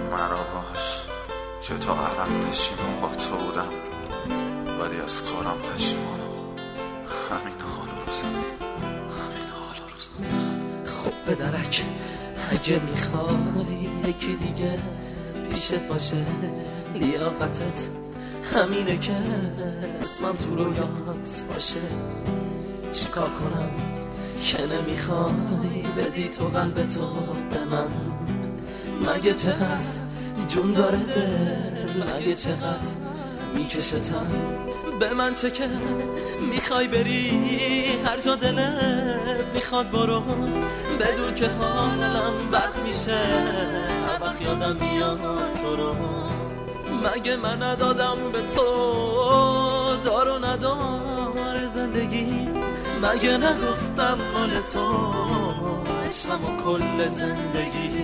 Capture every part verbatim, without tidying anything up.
مرا باش که تا عرق نشینم با تو بودم، ولی از کارم پشیمانم. همین حال روزم، همین حال روزم. خب به درک اگه میخوای یکی دیگه پیشت باشه، لیاقتت همینه که اسمم تو رویات باشه. چیکار کنم که نمیخوای بدی تو قلبتو به من؟ مگه چقدر جون داره دل، مگه چقدر میکشه تن به من؟ چه که میخوای بری هر جا دلت میخواد برو، بدون که حالم بد میشه هر وقت یادم میاد تو رو. مگه من ندادم به تو دار و ندار زندگی؟ مگه نگفتم مال تو عشقم و کل زندگی؟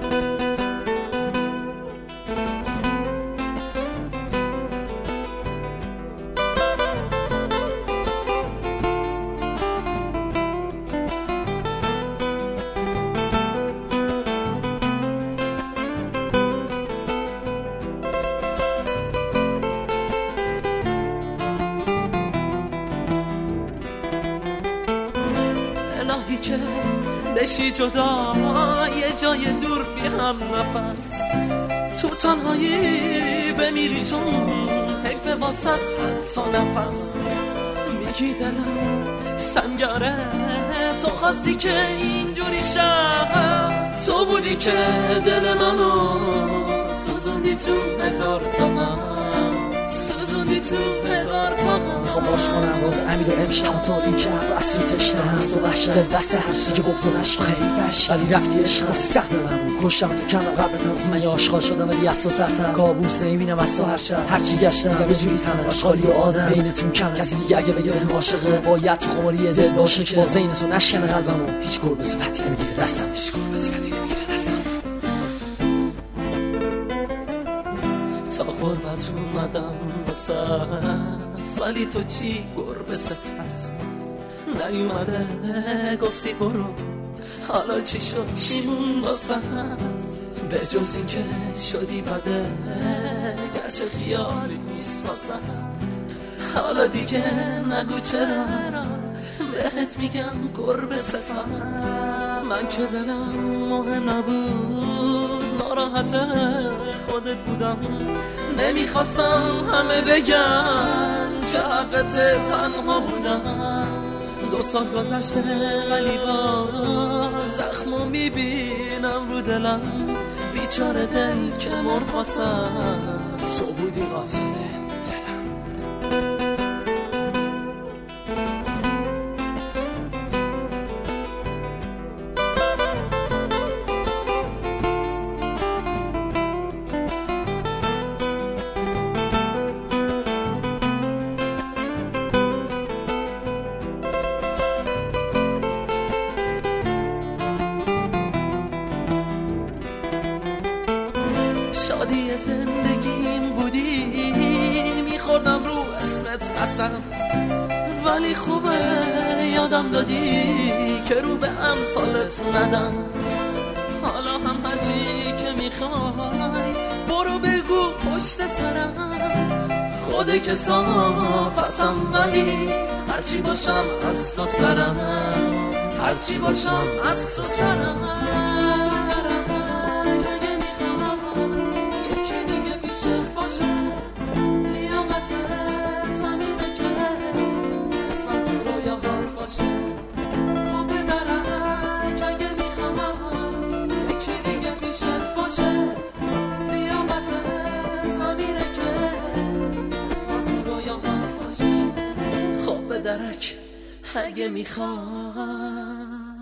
الهی که بشی جدا یه جای دور بی هم نفس، تو تنهایی بمیری چون حیف واسط حتی نفس. میگی دلم سنگاره، تو خواستی که اینجوری شد، تو بودی که دل منو سوزوندی تو هزار تا غم، سوزوندی تو هزار تا غم. میخوام باش کنم باز امید و امشب تاریک کرد و اصلی تشنه هست و وحشت دل بسه دیگه بغض و نشت خیفش، ولی رفتی عشق رفتی سهم من بود، کشتم تو کردم قبل تمز. من یه آشغال شدم ولی از تو سرتر، کابوس نمیبینم از تو هر شب، هرچی گشتم دیگه به جوری تمه آشغالی و آدم بینتون کم. کسی دیگه اگه بگه بهم عاشقه باید تو خماری دل باشه که با زین تو نشکنه قلبمو. هیچ گربه صفتی نمیگیره دستم، هیچ گربه صفتی نمیگیره دستم. تا قربت اومدم واسه، ولی تو چی گربه صفت نیومده گفتی برو، حالا چی شد چیمون واسه؟ به جز این که شدی بده گرچه خیالی نیست واسه. حالا دیگه نگو چرا بهت میگم گربه صفت. من که دلم مهم نبود ناراحت خودت بودم، نمیخواستم همه بگن که حقت تنها بودم. دو سال گذشته ولی باز زخمو میبینم رو دلم، بیچاره دل که مرد واسم، تو بودی قاتل دلم. شادی زندگیم بودی میخوردم رو اسمت قسم، ولی خوبه یادم دادی که رو به امثالت ندم. حالا هم هرچی که میخوای برو بگو پشت سرم، خوده که صافتم ولی هرچی باشم از تو سرم، هرچی باشم از تو سرم. درک اگه میخوای